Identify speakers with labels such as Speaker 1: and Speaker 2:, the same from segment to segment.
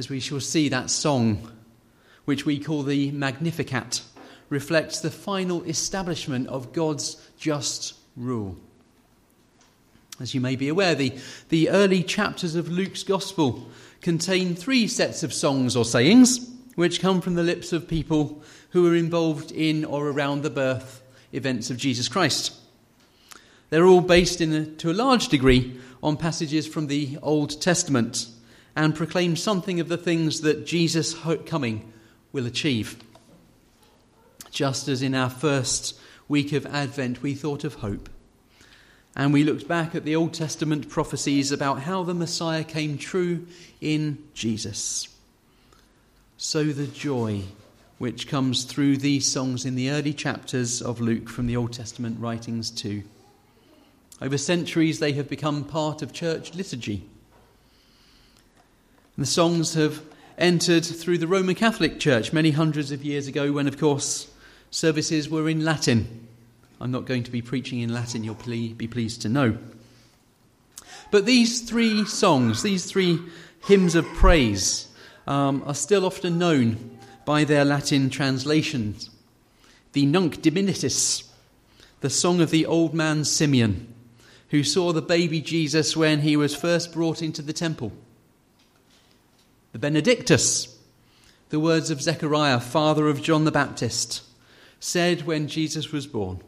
Speaker 1: as we shall see, that song, which we call the Magnificat, reflects the final establishment of God's just rule. As you may be aware, the early chapters of Luke's Gospel contain 3 sets of songs or sayings which come from the lips of people who were involved in or around the birth events of Jesus Christ. They're all based to a large degree on passages from the Old Testament and proclaim something of the things that Jesus' coming will achieve. Just as in our first week of Advent we thought of hope, and we looked back at the Old Testament prophecies about how the Messiah came true in Jesus. So the joy which comes through these songs in the early chapters of Luke from the Old Testament writings too. Over centuries they have become part of church liturgy. And the songs have entered through the Roman Catholic Church many hundreds of years ago when, of course, services were in Latin. I'm not going to be preaching in Latin, you'll be pleased to know. But these 3 songs, these 3 hymns of praise, are still often known by their Latin translations. The Nunc Dimittis, the song of the old man Simeon, who saw the baby Jesus when he was first brought into the temple. The Benedictus, the words of Zechariah, father of John the Baptist, said when Jesus was born.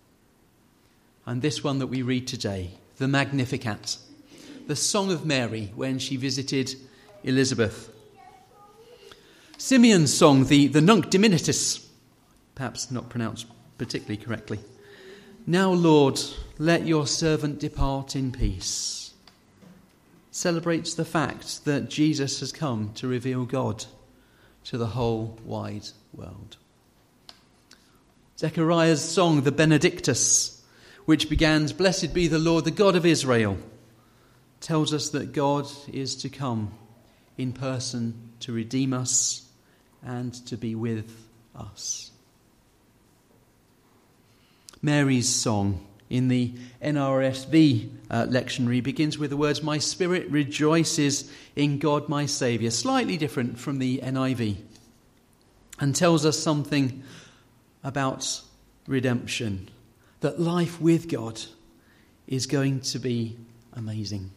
Speaker 1: And this one that we read today, the Magnificat, the song of Mary when she visited Elizabeth. Simeon's song, the Nunc Dimittis, perhaps not pronounced particularly correctly. Now, Lord, let your servant depart in peace, celebrates the fact that Jesus has come to reveal God to the whole wide world. Zechariah's song, the Benedictus, which begins, Blessed be the Lord, the God of Israel, tells us that God is to come in person to redeem us and to be with us. Mary's song in the NRSV lectionary begins with the words, My spirit rejoices in God my Saviour, slightly different from the NIV, and tells us something about redemption, that life with God is going to be amazing.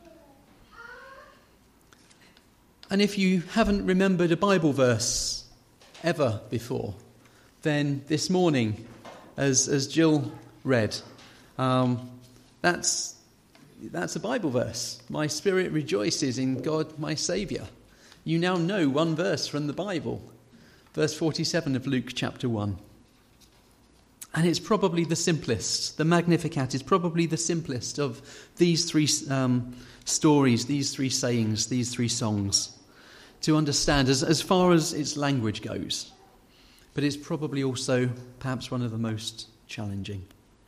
Speaker 1: And if you haven't remembered a Bible verse ever before, then this morning, as Jill read, that's a Bible verse. My spirit rejoices in God my Saviour. You now know one verse from the Bible, verse 47 of Luke chapter 1. And it's probably the simplest. The Magnificat is probably the simplest of these 3 stories, these 3 sayings, these 3 songs to understand as far as its language goes. But it's probably also perhaps one of the most challenging.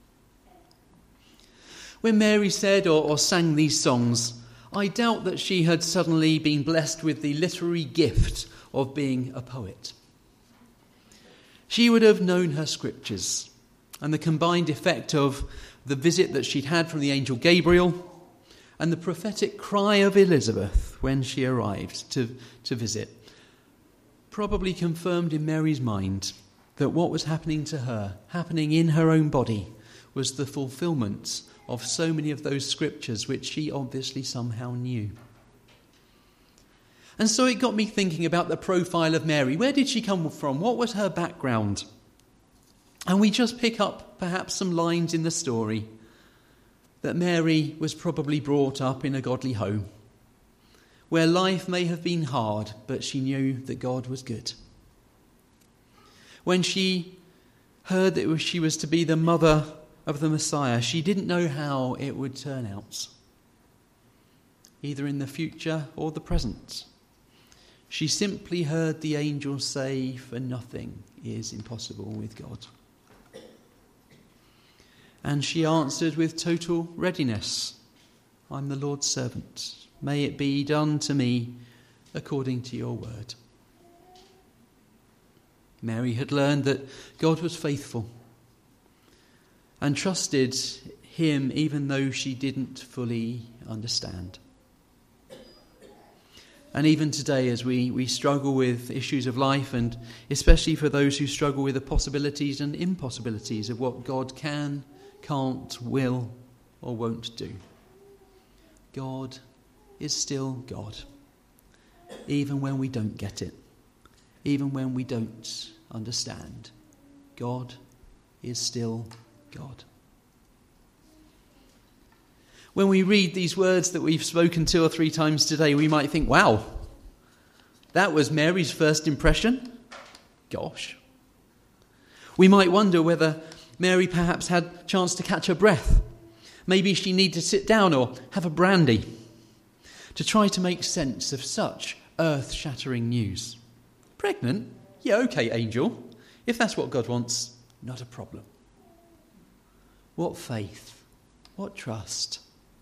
Speaker 1: When Mary said or sang these songs, I doubt that she had suddenly been blessed with the literary gift of being a poet. She would have known her scriptures and the combined effect of the visit that she'd had from the angel Gabriel and the prophetic cry of Elizabeth when she arrived to visit probably confirmed in Mary's mind that what was happening to her, happening in her own body, was the fulfillment of so many of those scriptures which she obviously somehow knew. And so it got me thinking about the profile of Mary. Where did she come from? What was her background? And we just pick up perhaps some lines in the story that Mary was probably brought up in a godly home, where life may have been hard, but she knew that God was good. When she heard that she was to be the mother of the Messiah, she didn't know how it would turn out, either in the future or the present. She simply heard the angel say, for nothing is impossible with God. And she answered with total readiness, I'm the Lord's servant. May it be done to me according to your word. Mary had learned that God was faithful and trusted him even though she didn't fully understand. And even today, as we struggle with issues of life, and especially for those who struggle with the possibilities and impossibilities of what God can, can't, will, or won't do, God is still God, even when we don't get it, even when we don't understand. God is still God. When we read these words that we've spoken 2 or 3 times today, we might think, wow, that was Mary's first impression? Gosh. We might wonder whether Mary perhaps had a chance to catch her breath. Maybe she needed to sit down or have a brandy to try to make sense of such earth-shattering news. Pregnant? Yeah, okay, angel. If that's what God wants, not a problem. What faith, what trust.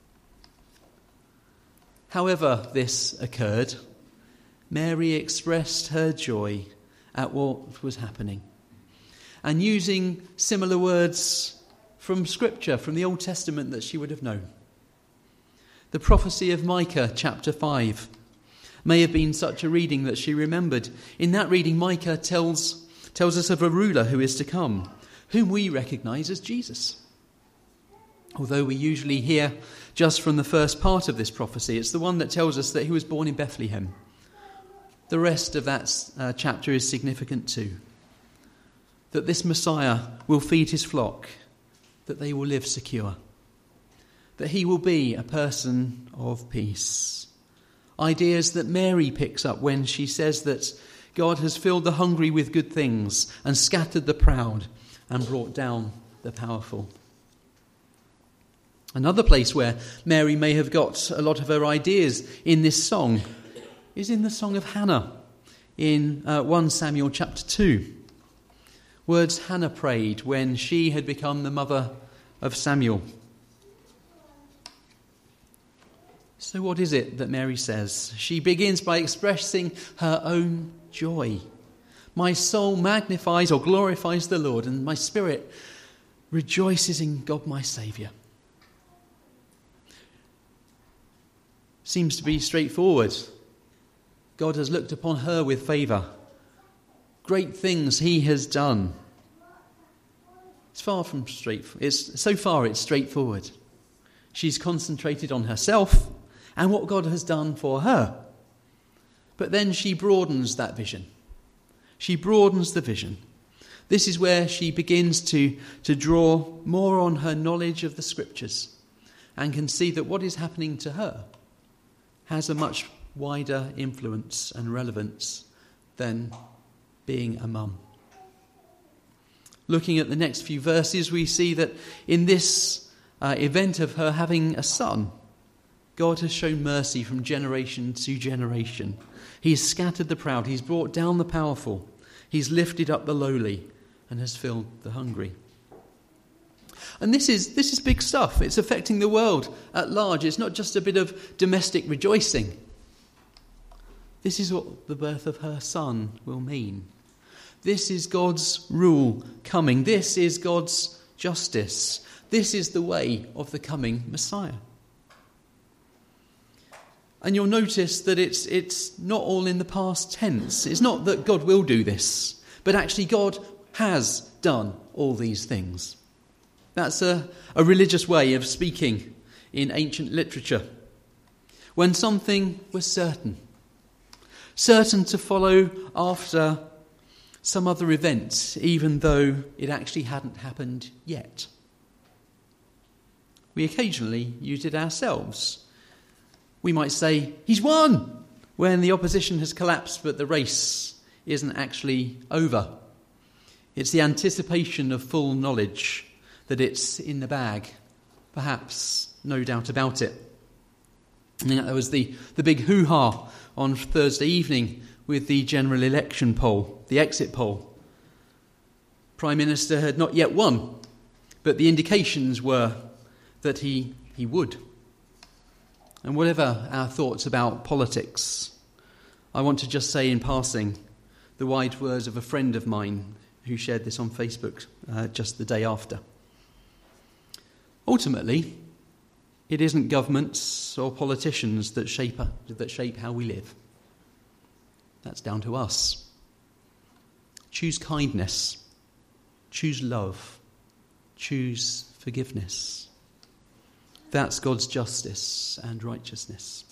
Speaker 1: However this occurred, Mary expressed her joy at what was happening. And using similar words from Scripture, from the Old Testament that she would have known. The prophecy of Micah chapter 5 may have been such a reading that she remembered. In that reading, Micah tells us of a ruler who is to come, whom we recognise as Jesus. Although we usually hear just from the first part of this prophecy, it's the one that tells us that he was born in Bethlehem. The rest of that chapter is significant too. That this Messiah will feed his flock, that they will live secure, that he will be a person of peace. Ideas that Mary picks up when she says that God has filled the hungry with good things and scattered the proud and brought down the powerful. Another place where Mary may have got a lot of her ideas in this song is in the Song of Hannah in 1 Samuel chapter 2. Words Hannah prayed when she had become the mother of Samuel. So what is it that Mary says? She begins by expressing her own joy. My soul magnifies or glorifies the Lord, and my spirit rejoices in God my Saviour. Seems to be straightforward. God has looked upon her with favour. Great things he has done. It's far from straightforward. So far it's straightforward. She's concentrated on herself and what God has done for her. But then she broadens that vision. She broadens the vision. This is where she begins to draw more on her knowledge of the Scriptures and can see that what is happening to her has a much wider influence and relevance than being a mum. Looking at the next few verses, we see that in this event of her having a son, God has shown mercy from generation to generation. He's scattered the proud, he's brought down the powerful, he's lifted up the lowly, and has filled the hungry. And this is big stuff. It's affecting the world at large. It's not just a bit of domestic rejoicing. This is what the birth of her son will mean. This is God's rule coming. This is God's justice. This is the way of the coming Messiah. And you'll notice that it's not all in the past tense. It's not that God will do this, but actually God has done all these things. That's a religious way of speaking in ancient literature. When something was certain to follow after some other event, even though it actually hadn't happened yet. We occasionally use it ourselves. We might say, he's won, when the opposition has collapsed, but the race isn't actually over. It's the anticipation of full knowledge that it's in the bag. Perhaps, no doubt about it. And there was the big hoo-ha on Thursday evening with the general election poll, the exit poll. Prime Minister had not yet won, but the indications were that he would. And whatever our thoughts about politics, I want to just say in passing the wise words of a friend of mine who shared this on Facebook just the day after. Ultimately, it isn't governments or politicians that shape how we live. That's down to us. Choose kindness. Choose love. Choose forgiveness. That's God's justice and righteousness.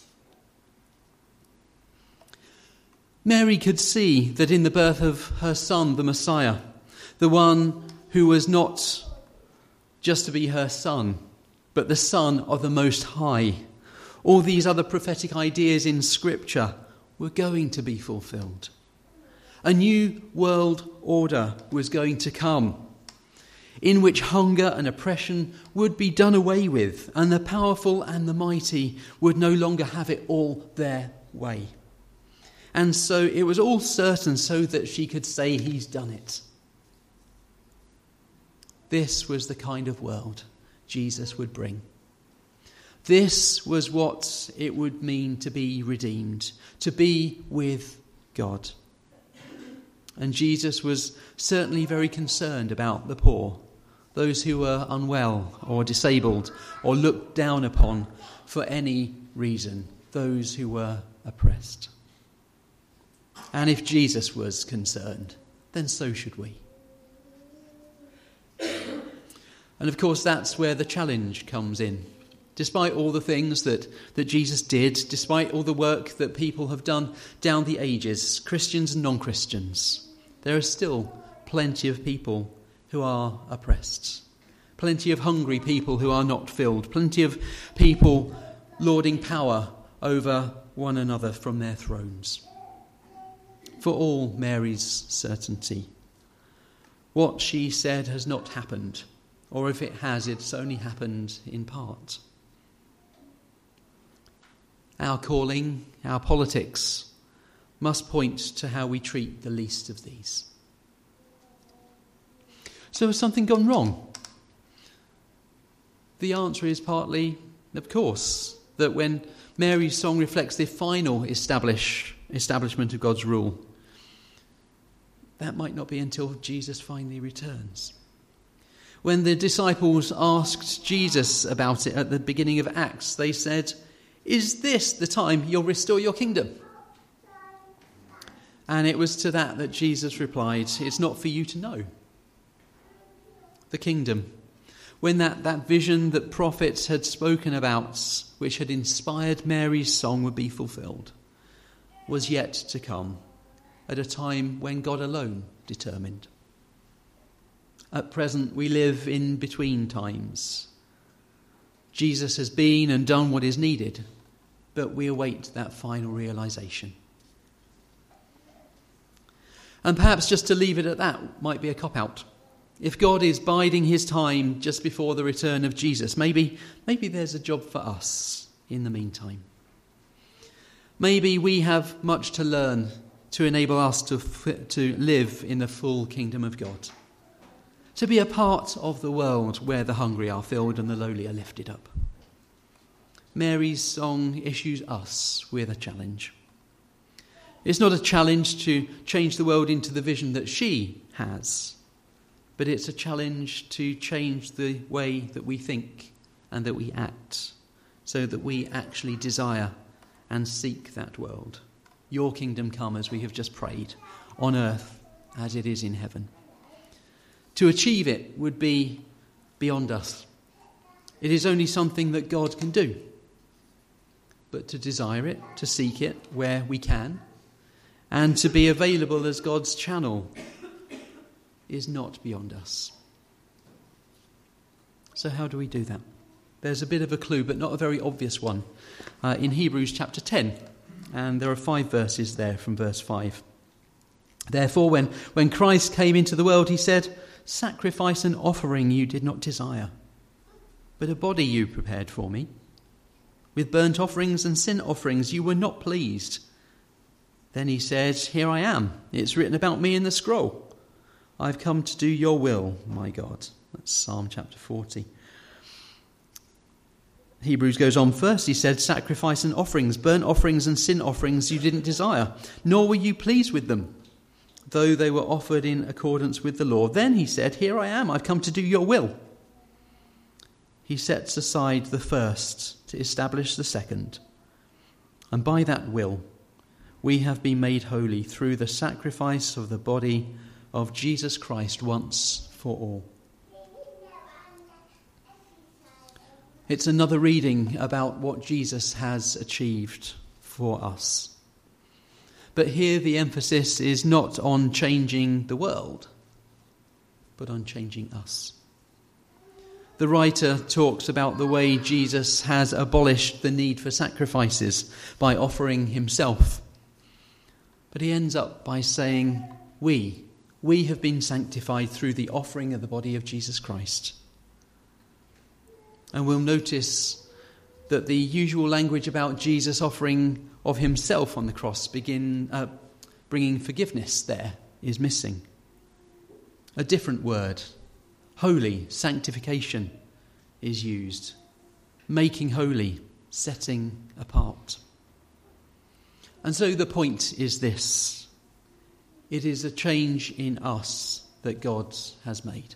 Speaker 1: Mary could see that in the birth of her son, the Messiah, the one who was not just to be her son, but the Son of the Most High, all these other prophetic ideas in Scripture were going to be fulfilled. A new world order was going to come, in which hunger and oppression would be done away with, and the powerful and the mighty would no longer have it all their way. And so it was all certain so that she could say, he's done it. This was the kind of world Jesus would bring. This was what it would mean to be redeemed, to be with God. And Jesus was certainly very concerned about the poor, those who were unwell or disabled or looked down upon for any reason, those who were oppressed. And if Jesus was concerned, then so should we. And of course, that's where the challenge comes in. Despite all the things that Jesus did, despite all the work that people have done down the ages, Christians and non-Christians, there are still plenty of people who are oppressed. Plenty of hungry people who are not filled. Plenty of people lording power over one another from their thrones. For all Mary's certainty, what she said has not happened, or if it has, it's only happened in part. Our calling, our politics, must point to how we treat the least of these. So has something gone wrong? The answer is partly, of course, that when Mary's song reflects the final establishment of God's rule, that might not be until Jesus finally returns. When the disciples asked Jesus about it at the beginning of Acts, they said, "Is this the time you'll restore your kingdom?" And it was to that Jesus replied, "It's not for you to know." The kingdom, when that vision that prophets had spoken about, which had inspired Mary's song, would be fulfilled, was yet to come at a time when God alone determined. At present, we live in between times. Jesus has been and done what is needed, but we await that final realization. And perhaps just to leave it at that might be a cop-out. If God is biding his time just before the return of Jesus, maybe there's a job for us in the meantime. Maybe we have much to learn to enable us to live in the full kingdom of God. To be a part of the world where the hungry are filled and the lowly are lifted up. Mary's song issues us with a challenge. It's not a challenge to change the world into the vision that she has, but it's a challenge to change the way that we think and that we act, so that we actually desire and seek that world. Your kingdom come, as we have just prayed, on earth as it is in heaven. To achieve it would be beyond us. It is only something that God can do. But to desire it, to seek it where we can, and to be available as God's channel is not beyond us. So how do we do that? There's a bit of a clue, but not a very obvious one, in Hebrews chapter 10. And there are 5 verses there from verse 5. Therefore, when Christ came into the world, he said, "Sacrifice and offering you did not desire, but a body you prepared for me. With burnt offerings and sin offerings you were not pleased." Then he said, "Here I am. It's written about me in the scroll. I've come to do your will, my God." That's Psalm chapter 40. Hebrews goes on first. He said, "Sacrifice and offerings, burnt offerings and sin offerings you didn't desire, nor were you pleased with them, though they were offered in accordance with the law." Then he said, "Here I am. I've come to do your will." He sets aside the first to establish the second. And by that will, we have been made holy through the sacrifice of the body of Jesus Christ once for all. It's another reading about what Jesus has achieved for us. But here the emphasis is not on changing the world, but on changing us. The writer talks about the way Jesus has abolished the need for sacrifices by offering himself. But he ends up by saying, we have been sanctified through the offering of the body of Jesus Christ. And we'll notice that the usual language about Jesus offering of himself on the cross bringing forgiveness there is missing. A different word, holy, sanctification, is used. Making holy, setting apart. And so the point is this: it is a change in us that God has made.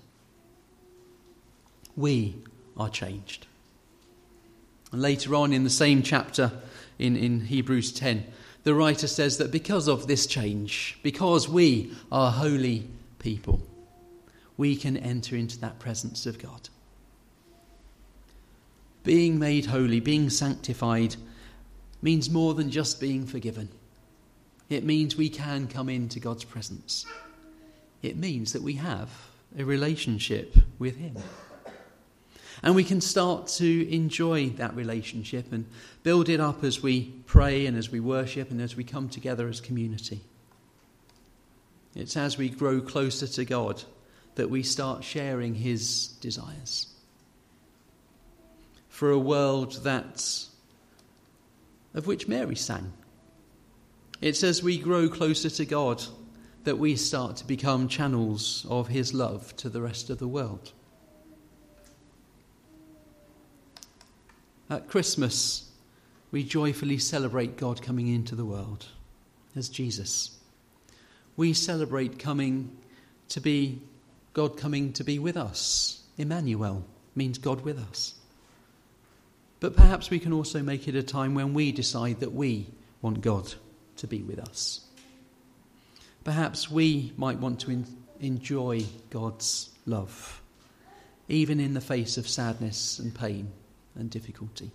Speaker 1: We are changed. And later on in the same chapter, in Hebrews 10, the writer says that because of this change, because we are holy people, we can enter into that presence of God. Being made holy, being sanctified, means more than just being forgiven. It means we can come into God's presence. It means that we have a relationship with him. And we can start to enjoy that relationship and build it up as we pray and as we worship and as we come together as community. It's as we grow closer to God that we start sharing his desires. For a world of which Mary sang. It's as we grow closer to God that we start to become channels of his love to the rest of the world. At Christmas, we joyfully celebrate God coming into the world as Jesus. We celebrate God coming to be with us. Emmanuel means God with us. But perhaps we can also make it a time when we decide that we want God to be with us. Perhaps we might want to enjoy God's love, even in the face of sadness and pain and difficulty.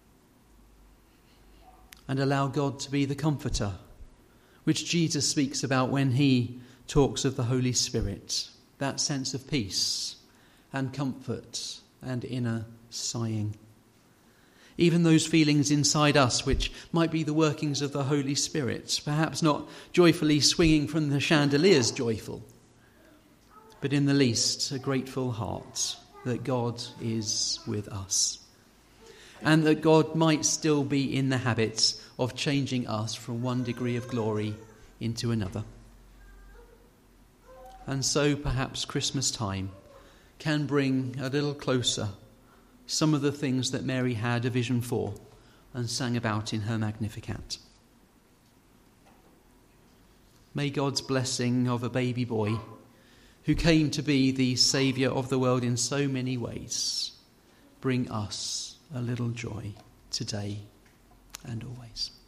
Speaker 1: And allow God to be the comforter, which Jesus speaks about when he talks of the Holy Spirit, that sense of peace and comfort and inner sighing. Even those feelings inside us which might be the workings of the Holy Spirit, perhaps not joyfully swinging from the chandeliers joyful, but in the least a grateful heart that God is with us. And that God might still be in the habit of changing us from one degree of glory into another. And so perhaps Christmas time can bring a little closer some of the things that Mary had a vision for and sang about in her Magnificat. May God's blessing of a baby boy who came to be the Saviour of the world in so many ways bring us a little joy today and always.